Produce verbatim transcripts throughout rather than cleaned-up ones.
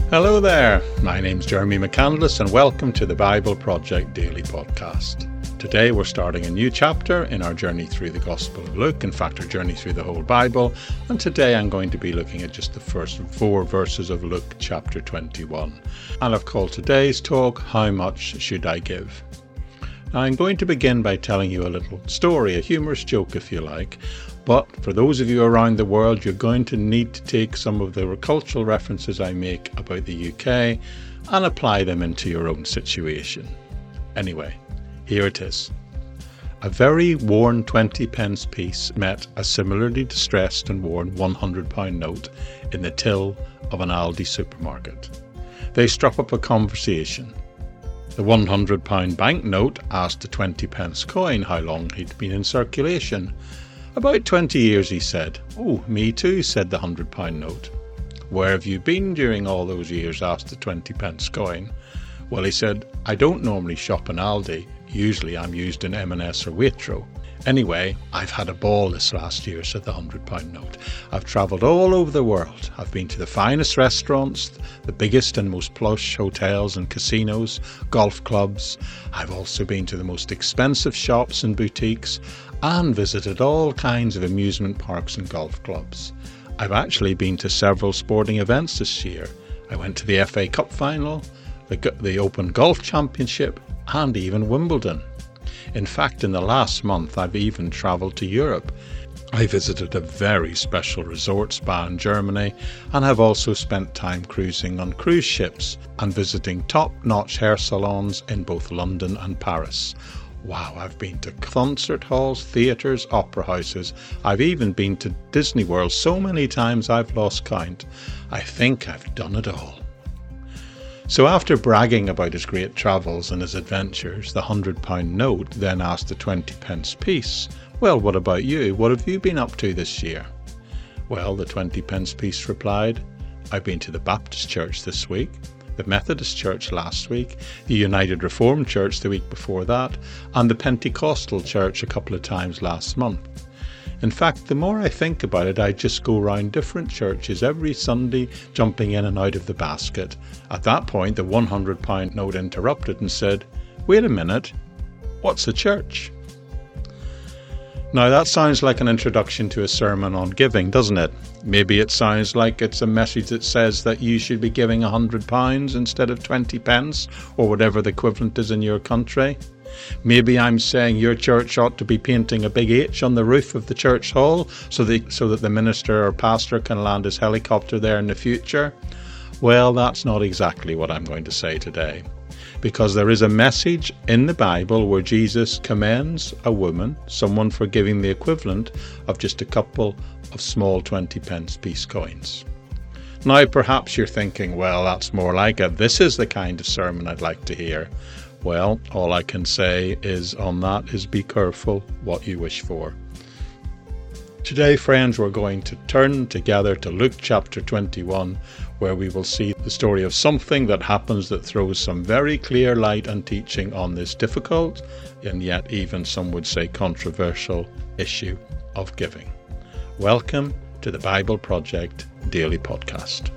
Hello there, my name's Jeremy McCandless and welcome to the Bible Project Daily Podcast. Today we're starting a new chapter in our journey through the Gospel of Luke, in fact our journey through the whole Bible, and today I'm going to be looking at just the first four verses of Luke chapter twenty-one. And I've called today's talk, How Much Should I Give? Now I'm going to begin by telling you a little story, a humorous joke if you like, but for those of you around the world you're going to need to take some of the cultural references I make about the U K and apply them into your own situation. Anyway, here it is. A very worn twenty pence piece met a similarly distressed and worn one hundred pound note in the till of an Aldi supermarket. They struck up a conversation. The one hundred pound banknote asked the twenty pence coin how long he'd been in circulation. About twenty years, he said. Oh, me too, said the one hundred pound note. Where have you been during all those years, asked the twenty pence coin. Well, he said, I don't normally shop in Aldi. Usually I'm used in M and S or Waitrose. Anyway, I've had a ball this last year, said the one hundred pound note. I've travelled all over the world. I've been to the finest restaurants, the biggest and most plush hotels and casinos, golf clubs. I've also been to the most expensive shops and boutiques and visited all kinds of amusement parks and golf clubs. I've actually been to several sporting events this year. I went to the F A Cup final, the, the Open Golf Championship and even Wimbledon. In fact, in the last month, I've even travelled to Europe. I visited a very special resort spa in Germany and have also spent time cruising on cruise ships and visiting top-notch hair salons in both London and Paris. Wow, I've been to concert halls, theatres, opera houses. I've even been to Disney World so many times I've lost count. I think I've done it all. So after bragging about his great travels and his adventures, the one hundred pound note then asked the twenty pence piece, well, what about you? What have you been up to this year? Well, the twenty pence piece replied, I've been to the Baptist Church this week, the Methodist Church last week, the United Reformed Church the week before that, and the Pentecostal Church a couple of times last month. In fact, the more I think about it, I just go around different churches every Sunday, jumping in and out of the basket. At that point, the one hundred pound note interrupted and said, wait a minute, what's a church? Now that sounds like an introduction to a sermon on giving, doesn't it? Maybe it sounds like it's a message that says that you should be giving one hundred pounds instead of twenty pence, or whatever the equivalent is in your country. Maybe I'm saying your church ought to be painting a big H on the roof of the church hall so that, so that the minister or pastor can land his helicopter there in the future. Well, that's not exactly what I'm going to say today, because there is a message in the Bible where Jesus commends a woman, someone for giving the equivalent of just a couple of small twenty pence piece coins. Now perhaps you're thinking, well, that's more like it. This is the kind of sermon I'd like to hear. Well, all I can say is on that is be careful what you wish for. Today, friends, we're going to turn together to Luke chapter twenty-one, where we will see the story of something that happens that throws some very clear light and teaching on this difficult, and yet even some would say controversial, issue of giving. Welcome to the Bible Project Daily Podcast.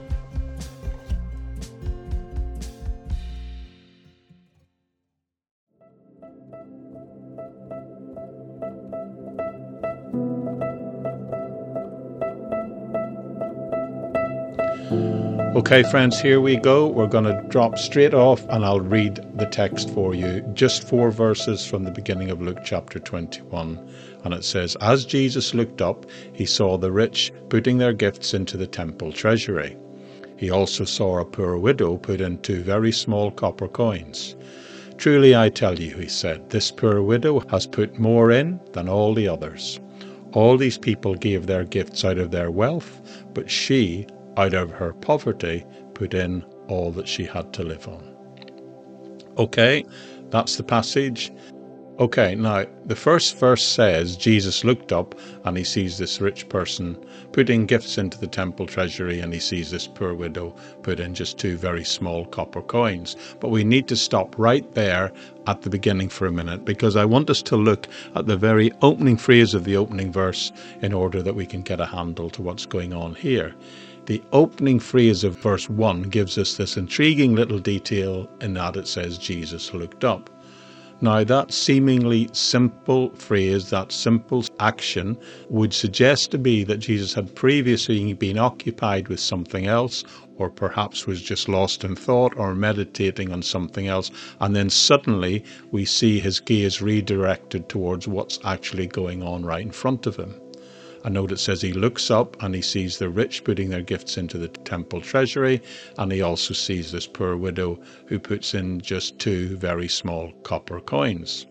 Okay, friends, here we go. We're going to drop straight off and I'll read the text for you. Just four verses from the beginning of Luke chapter twenty-one. And it says, as Jesus looked up, he saw the rich putting their gifts into the temple treasury. He also saw a poor widow put in two very small copper coins. Truly I tell you, he said, this poor widow has put more in than all the others. All these people gave their gifts out of their wealth, but she, out of her poverty, put in all that she had to live on. Okay, that's the passage. Okay, now the first verse says Jesus looked up and he sees this rich person putting gifts into the temple treasury, and he sees this poor widow put in just two very small copper coins. But we need to stop right there at the beginning for a minute, because I want us to look at the very opening phrase of the opening verse in order that we can get a handle to what's going on here. the opening phrase of verse one gives us this intriguing little detail in that it says Jesus looked up. Now, that seemingly simple phrase, that simple action, would suggest to me that Jesus had previously been occupied with something else, or perhaps was just lost in thought or meditating on something else, and then suddenly we see his gaze redirected towards what's actually going on right in front of him. I note it says he looks up and he sees the rich putting their gifts into the temple treasury, and he also sees this poor widow who puts in just two very small copper coins.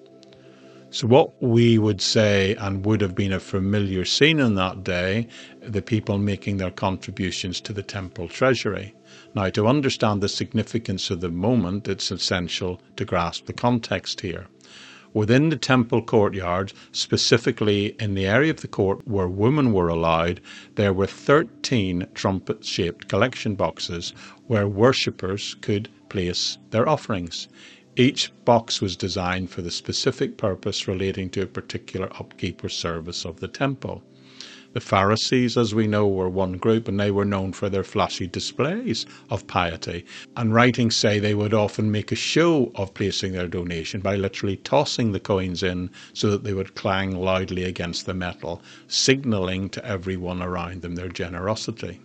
So what we would say, and would have been a familiar scene in that day, the people making their contributions to the temple treasury. Now, to understand the significance of the moment, it's essential to grasp the context here. Within the temple courtyard, specifically in the area of the court where women were allowed, there were thirteen trumpet-shaped collection boxes where worshippers could place their offerings. Each box was designed for the specific purpose relating to a particular upkeep or service of the temple. The Pharisees, as we know, were one group, and they were known for their flashy displays of piety. And writings say they would often make a show of placing their donation by literally tossing the coins in so that they would clang loudly against the metal, signalling to everyone around them their generosity.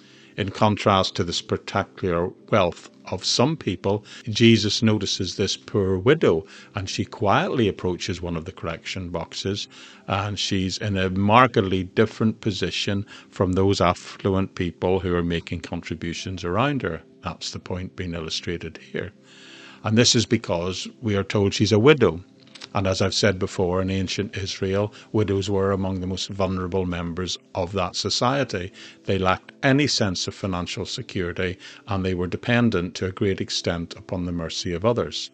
In contrast to the spectacular wealth of some people, Jesus notices this poor widow, and she quietly approaches one of the collection boxes, and she's in a markedly different position from those affluent people who are making contributions around her. That's the point being illustrated here. And this is because we are told she's a widow. And as I've said before, in ancient Israel, widows were among the most vulnerable members of that society. They lacked any sense of financial security, and they were dependent to a great extent upon the mercy of others.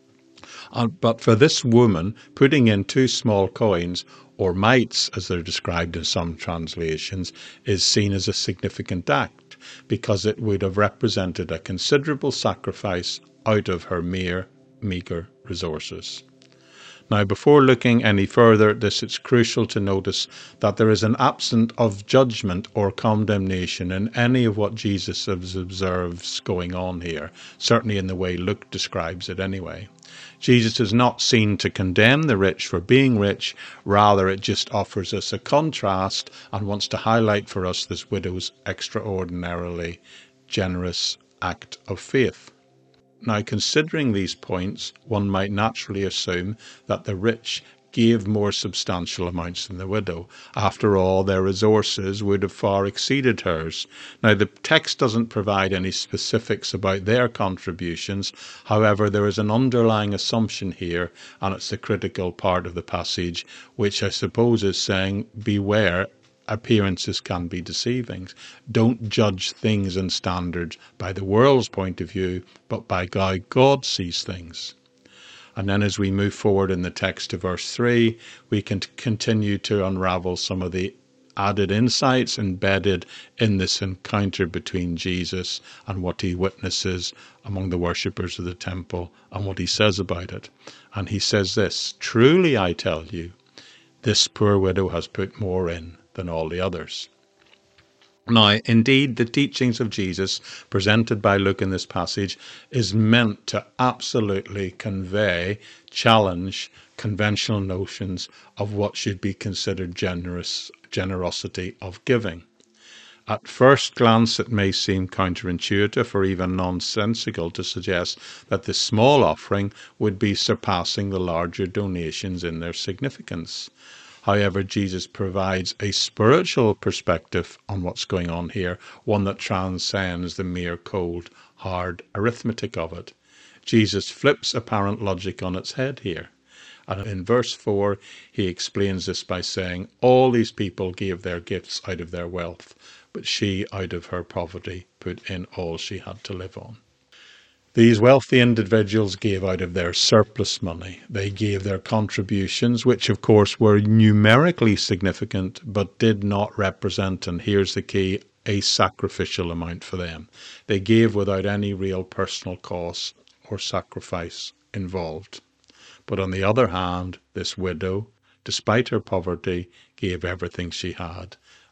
Uh, but for this woman, putting in two small coins, or mites as they're described in some translations, is seen as a significant act, because it would have represented a considerable sacrifice out of her mere meagre resources. Now, before looking any further at this, it's crucial to notice that there is an absence of judgment or condemnation in any of what Jesus observes going on here, certainly in the way Luke describes it anyway. Jesus is not seen to condemn the rich for being rich, rather it just offers us a contrast and wants to highlight for us this widow's extraordinarily generous act of faith. Now, considering these points, one might naturally assume that the rich gave more substantial amounts than the widow. After all, their resources would have far exceeded hers. Now, the text doesn't provide any specifics about their contributions. However, there is an underlying assumption here, and it's the critical part of the passage, which I suppose is saying, beware, appearances can be deceiving. Don't judge things and standards by the world's point of view, but by how God sees things. And then as we move forward in the text to verse three, we can continue to unravel some of the added insights embedded in this encounter between Jesus and what he witnesses among the worshippers of the temple and what he says about it. And he says this, "Truly I tell you, this poor widow has put more in than all the others." Now, indeed, the teachings of Jesus presented by Luke in this passage is meant to absolutely convey, challenge conventional notions of what should be considered generous generosity of giving. At first glance, it may seem counterintuitive or even nonsensical to suggest that the small offering would be surpassing the larger donations in their significance. However, Jesus provides a spiritual perspective on what's going on here, one that transcends the mere cold, hard arithmetic of it. Jesus flips apparent logic on its head here. And in verse four, he explains this by saying, all these people gave their gifts out of their wealth, but she, out of her poverty, put in all she had to live on. These wealthy individuals gave out of their surplus money. They gave their contributions, which of course were numerically significant, but did not represent, and here's the key, a sacrificial amount for them. They gave without any real personal cost or sacrifice involved. But on the other hand, this widow, despite her poverty, gave everything she had.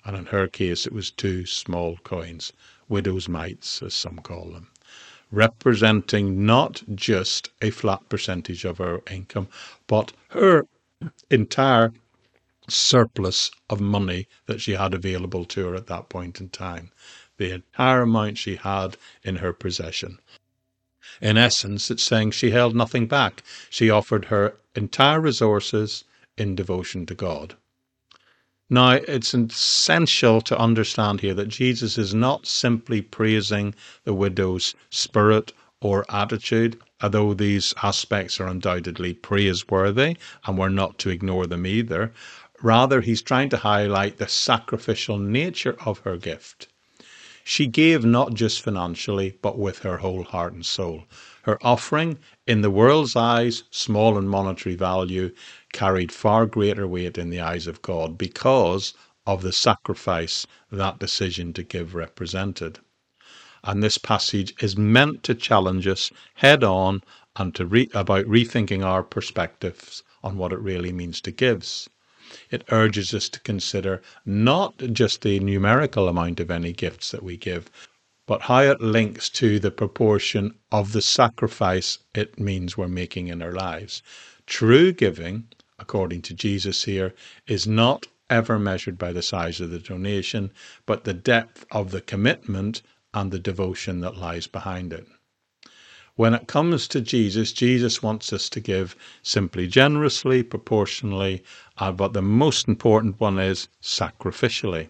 And in her case, it was two small coins, widow's mites, as some call them, representing not just a flat percentage of her income, but her entire surplus of money that she had available to her at that point in time, the entire amount she had in her possession. In essence, it's saying she held nothing back. She offered her entire resources in devotion to God. Now, it's essential to understand here that Jesus is not simply praising the widow's spirit or attitude, although these aspects are undoubtedly praiseworthy, and we're not to ignore them either. Rather, he's trying to highlight the sacrificial nature of her gift. She gave not just financially, but with her whole heart and soul. Her offering, in the world's eyes, small in monetary value, carried far greater weight in the eyes of God because of the sacrifice that decision to give represented. And this passage is meant to challenge us head on and to re- about rethinking our perspectives on what it really means to give. It urges us to consider not just the numerical amount of any gifts that we give, but how it links to the proportion of the sacrifice it means we're making in our lives. True giving, according to Jesus here, is not ever measured by the size of the donation, but the depth of the commitment and the devotion that lies behind it. When it comes to Jesus, Jesus wants us to give simply generously, proportionally, uh, but the most important one is sacrificially.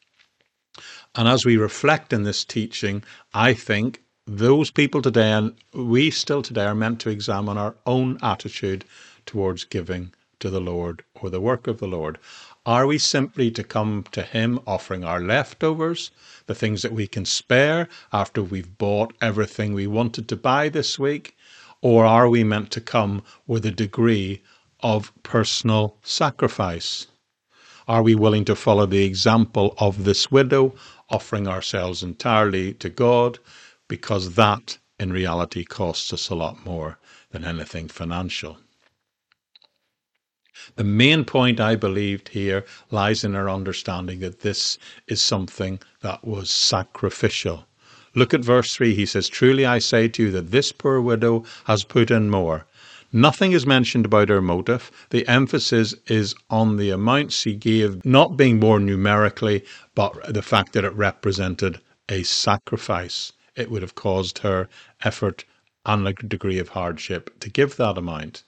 And as we reflect in this teaching, I think those people today, and we still today, are meant to examine our own attitude towards giving to the Lord or the work of the Lord. Are we simply to come to him offering our leftovers, the things that we can spare after we've bought everything we wanted to buy this week? Or are we meant to come with a degree of personal sacrifice? Are we willing to follow the example of this widow, offering ourselves entirely to God, because that in reality costs us a lot more than anything financial? The main point, I believed here, lies in our understanding that this is something that was sacrificial. Look at verse three. He says, "Truly I say to you that this poor widow has put in more." Nothing is mentioned about her motive. The emphasis is on the amount she gave, not being more numerically, but the fact that it represented a sacrifice. It would have caused her effort and a degree of hardship to give that amount.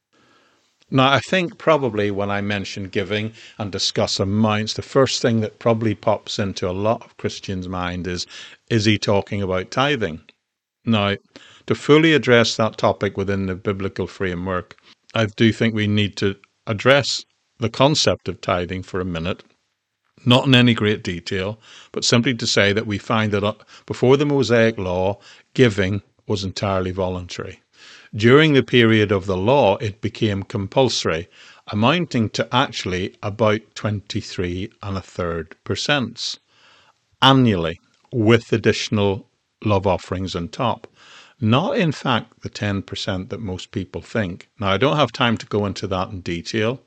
Now, I think probably when I mention giving and discuss amounts, the first thing that probably pops into a lot of Christians' mind is, is he talking about tithing? Now, to fully address that topic within the biblical framework, I do think we need to address the concept of tithing for a minute, not in any great detail, but simply to say that we find that before the Mosaic law, giving was entirely voluntary. During the period of the law, it became compulsory, amounting to actually about twenty-three and a third percent annually, with additional love offerings on top. Not, in fact, the ten percent that most people think. Now, I don't have time to go into that in detail,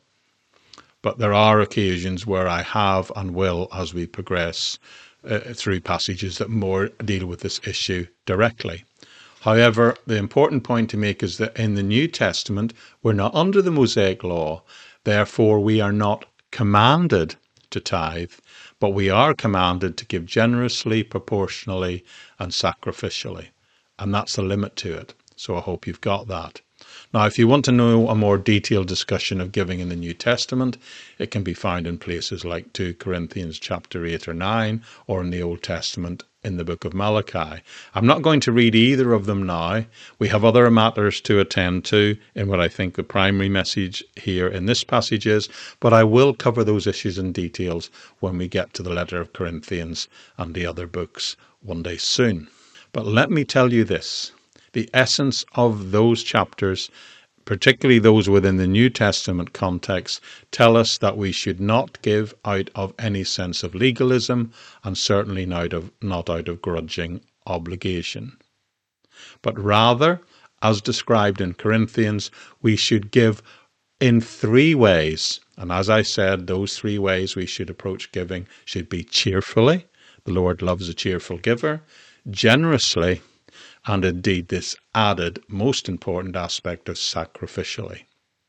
but there are occasions where I have and will as we progress uh, through passages that more deal with this issue directly. However, the important point to make is that in the New Testament, we're not under the Mosaic law. Therefore, we are not commanded to tithe, but we are commanded to give generously, proportionally, and sacrificially. And that's the limit to it. So I hope you've got that. Now, if you want to know a more detailed discussion of giving in the New Testament, it can be found in places like two Corinthians chapter eight or nine, or in the Old Testament in the book of Malachi. I'm not going to read either of them now. We have other matters to attend to in what I think the primary message here in this passage is, but I will cover those issues in details when we get to the letter of Corinthians and the other books one day soon. But let me tell you this. The essence of those chapters, particularly those within the New Testament context, tell us that we should not give out of any sense of legalism, and certainly not, of, not out of grudging obligation. But rather, as described in Corinthians, we should give in three ways. And as I said, those three ways we should approach giving should be cheerfully. The Lord loves a cheerful giver, generously, and indeed this added, most important aspect of sacrificially.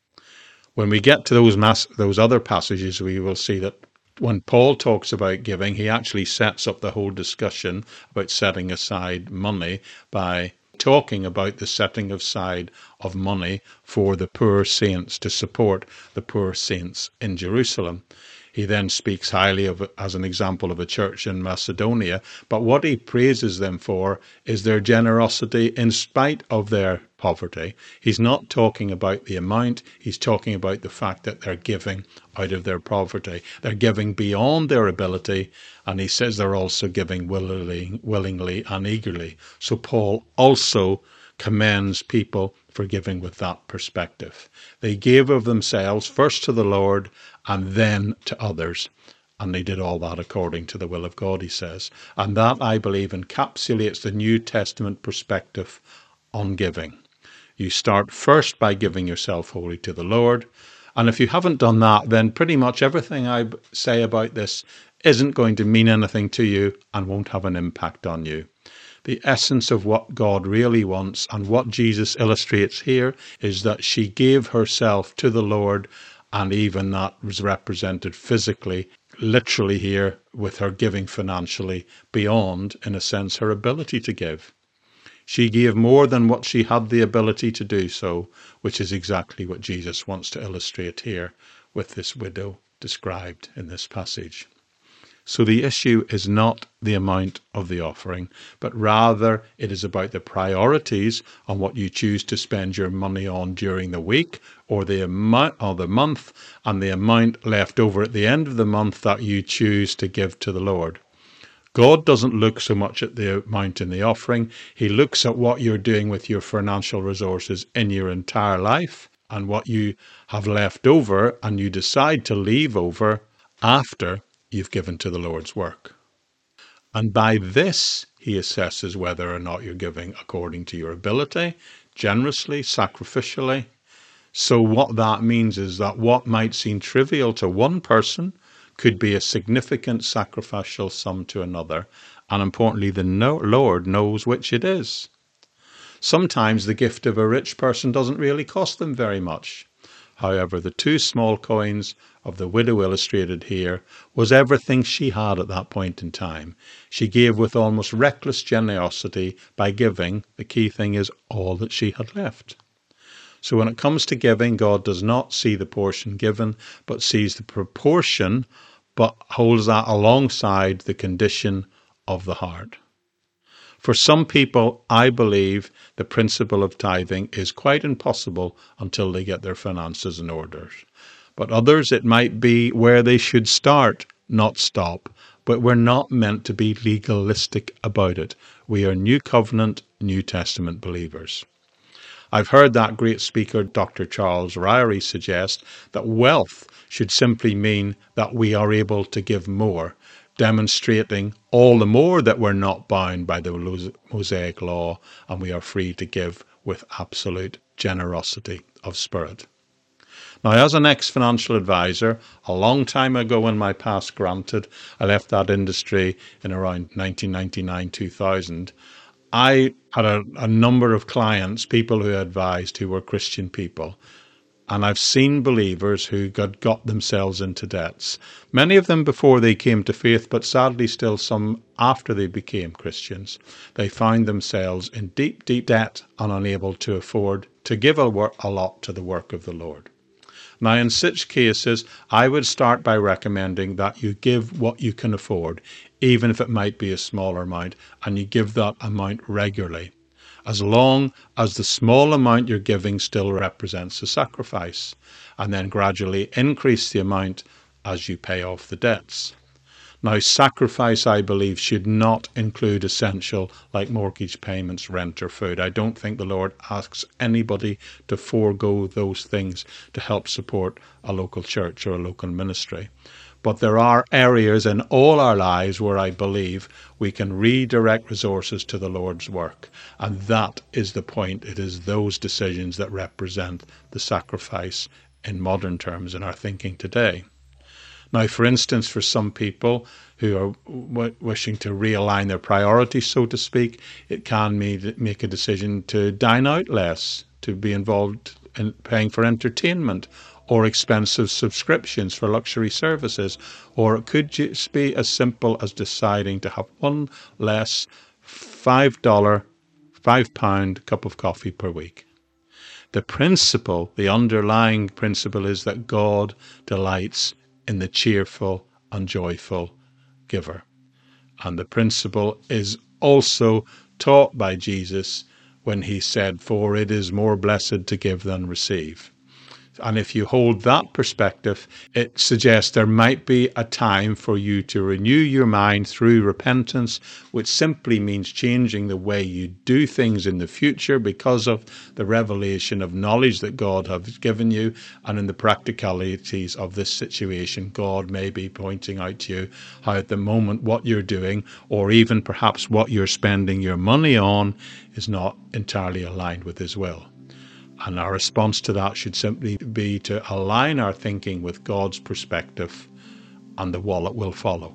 When we get to those mass, those other passages, we will see that when Paul talks about giving, he actually sets up the whole discussion about setting aside money by talking about the setting aside of money for the poor saints, to support the poor saints in Jerusalem. He then speaks highly of it as an example of a church in Macedonia, but what he praises them for is their generosity in spite of their poverty. He's not talking about the amount, he's talking about the fact that they're giving out of their poverty. They're giving beyond their ability, and he says they're also giving willingly, willingly and eagerly. So Paul also commends people for giving with that perspective. They gave of themselves first to the Lord and then to others. And they did all that according to the will of God, he says. And that, I believe, encapsulates the New Testament perspective on giving. You start first by giving yourself wholly to the Lord. And if you haven't done that, then pretty much everything I say about this isn't going to mean anything to you and won't have an impact on you. The essence of what God really wants and what Jesus illustrates here is that she gave herself to the Lord, and even that was represented physically, literally here, with her giving financially beyond, in a sense, her ability to give. She gave more than what she had the ability to do so, which is exactly what Jesus wants to illustrate here with this widow described in this passage. So the issue is not the amount of the offering, but rather it is about the priorities on what you choose to spend your money on during the week or the amount or the month, and the amount left over at the end of the month that you choose to give to the Lord. God doesn't look so much at the amount in the offering. He looks at what you're doing with your financial resources in your entire life and what you have left over and you decide to leave over after you've given to the Lord's work. And by this, he assesses whether or not you're giving according to your ability, generously, sacrificially. So what that means is that what might seem trivial to one person could be a significant sacrificial sum to another. And importantly, the Lord knows which it is. Sometimes the gift of a rich person doesn't really cost them very much. However, the two small coins of the widow illustrated here was everything she had at that point in time. She gave with almost reckless generosity by giving, the key thing is, all that she had left. So when it comes to giving, God does not see the portion given, but sees the proportion, but holds that alongside the condition of the heart. For some people, I believe the principle of tithing is quite impossible until they get their finances in order. But others, it might be where they should start, not stop. But we're not meant to be legalistic about it. We are New Covenant, New Testament believers. I've heard that great speaker, Doctor Charles Ryrie, suggest that wealth should simply mean that we are able to give more, demonstrating all the more that we're not bound by the Mosaic law and we are free to give with absolute generosity of spirit. Now, as an ex-financial advisor, a long time ago in my past granted, I left that industry in around nineteen ninety-nine, two thousand. I had a, a number of clients, people who I advised who were Christian people. And I've seen believers who got, got themselves into debts. Many of them before they came to faith, but sadly still some after they became Christians. They found themselves in deep, deep debt and unable to afford to give a, work, a lot to the work of the Lord. Now, in such cases, I would start by recommending that you give what you can afford, even if it might be a smaller amount, and you give that amount regularly, as long as the small amount you're giving still represents a sacrifice, and then gradually increase the amount as you pay off the debts. Now, sacrifice, I believe, should not include essential like mortgage payments, rent or food. I don't think the Lord asks anybody to forego those things to help support a local church or a local ministry. But there are areas in all our lives where I believe we can redirect resources to the Lord's work. And that is the point. It is those decisions that represent the sacrifice in modern terms in our thinking today. Now, for instance, for some people who are w- wishing to realign their priorities, so to speak, it can mean make a decision to dine out less, to be involved in paying for entertainment or expensive subscriptions for luxury services. Or it could just be as simple as deciding to have one less five dollar, five pound cup of coffee per week. The principle, the underlying principle, is that God delights in the cheerful and joyful giver. And the principle is also taught by Jesus when he said, "For it is more blessed to give than receive." And if you hold that perspective, it suggests there might be a time for you to renew your mind through repentance, which simply means changing the way you do things in the future because of the revelation of knowledge that God has given you. And in the practicalities of this situation, God may be pointing out to you how at the moment what you're doing, or even perhaps what you're spending your money on, is not entirely aligned with his will. And our response to that should simply be to align our thinking with God's perspective, and the wallet will follow.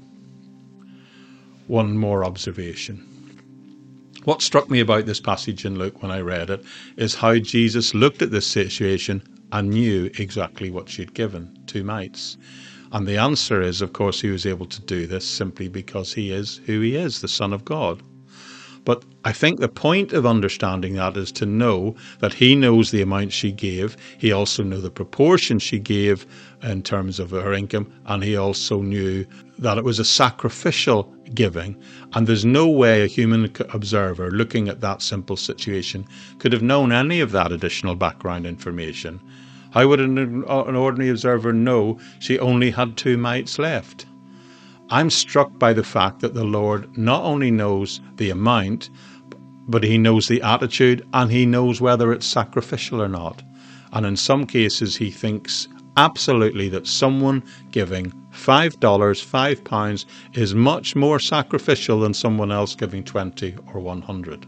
One more observation. What struck me about this passage in Luke when I read it is how Jesus looked at this situation and knew exactly what she'd given, two mites. And the answer is, of course, he was able to do this simply because he is who he is, the Son of God. But I think the point of understanding that is to know that he knows the amount she gave. He also knew the proportion she gave in terms of her income. And he also knew that it was a sacrificial giving. And there's no way a human observer looking at that simple situation could have known any of that additional background information. How would an, an ordinary observer know she only had two mites left? I'm struck by the fact that the Lord not only knows the amount, but he knows the attitude, and he knows whether it's sacrificial or not. And in some cases, he thinks absolutely that someone giving five dollars, five pounds is much more sacrificial than someone else giving twenty or one hundred.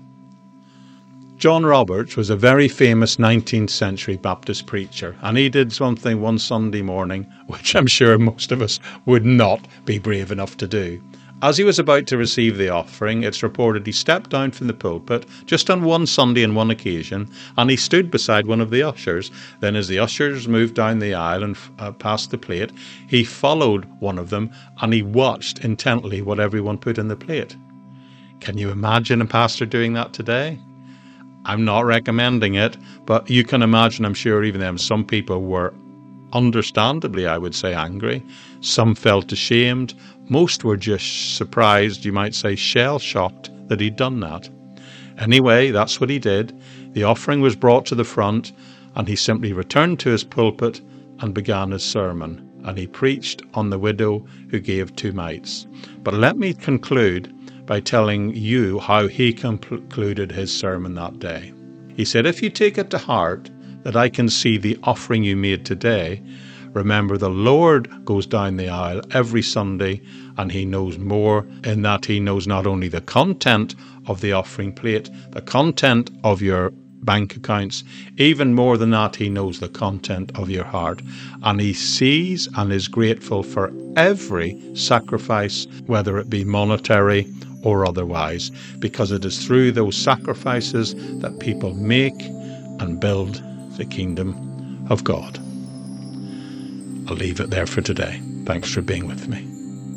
John Roberts was a very famous nineteenth century Baptist preacher, and he did something one Sunday morning which I'm sure most of us would not be brave enough to do. As he was about to receive the offering, it's reported he stepped down from the pulpit just on one Sunday and one occasion, and he stood beside one of the ushers. Then as the ushers moved down the aisle and uh, passed the plate, he followed one of them and he watched intently what everyone put in the plate. Can you imagine a pastor doing that today? I'm not recommending it, but you can imagine, I'm sure even then, some people were understandably, I would say, angry. Some felt ashamed. Most were just surprised, you might say shell-shocked, that he'd done that. Anyway, that's what he did. The offering was brought to the front, and he simply returned to his pulpit and began his sermon. And he preached on the widow who gave two mites. But let me conclude by telling you how he concluded his sermon that day. He said, "If you take it to heart that I can see the offering you made today, remember the Lord goes down the aisle every Sunday, and he knows more in that he knows not only the content of the offering plate, the content of your bank accounts, even more than that, he knows the content of your heart. And he sees and is grateful for every sacrifice, whether it be monetary or otherwise, because it is through those sacrifices that people make and build the kingdom of God." I'll leave it there for today. Thanks for being with me.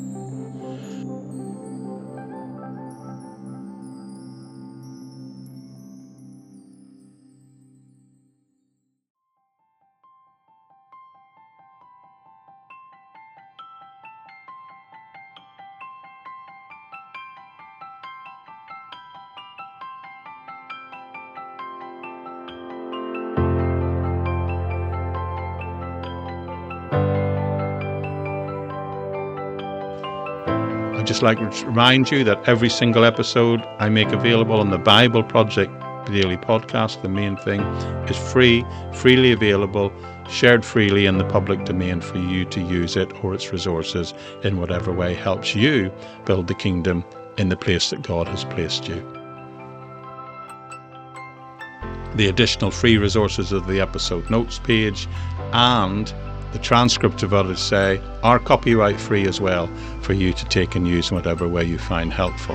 I'd just like to remind you that every single episode I make available on the Bible Project Daily Podcast, the main thing, is free, freely available, shared freely in the public domain for you to use it or its resources in whatever way helps you build the kingdom in the place that God has placed you. the additional free resources of the episode notes page, and the transcript of what I say are copyright free as well for you to take and use in whatever way you find helpful.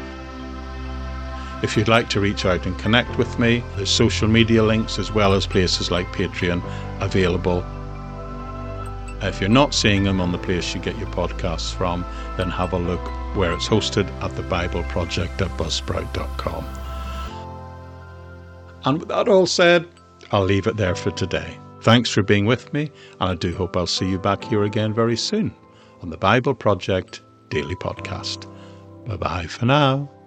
If you'd like to reach out and connect with me, there's social media links as well as places like Patreon available. If you're not seeing them on the place you get your podcasts from, then have a look where it's hosted at the bible project at buzzsprout dot com. And with that all said, I'll leave it there for today. Thanks for being with me, and I do hope I'll see you back here again very soon on the Bible Project Daily Podcast. Bye-bye for now.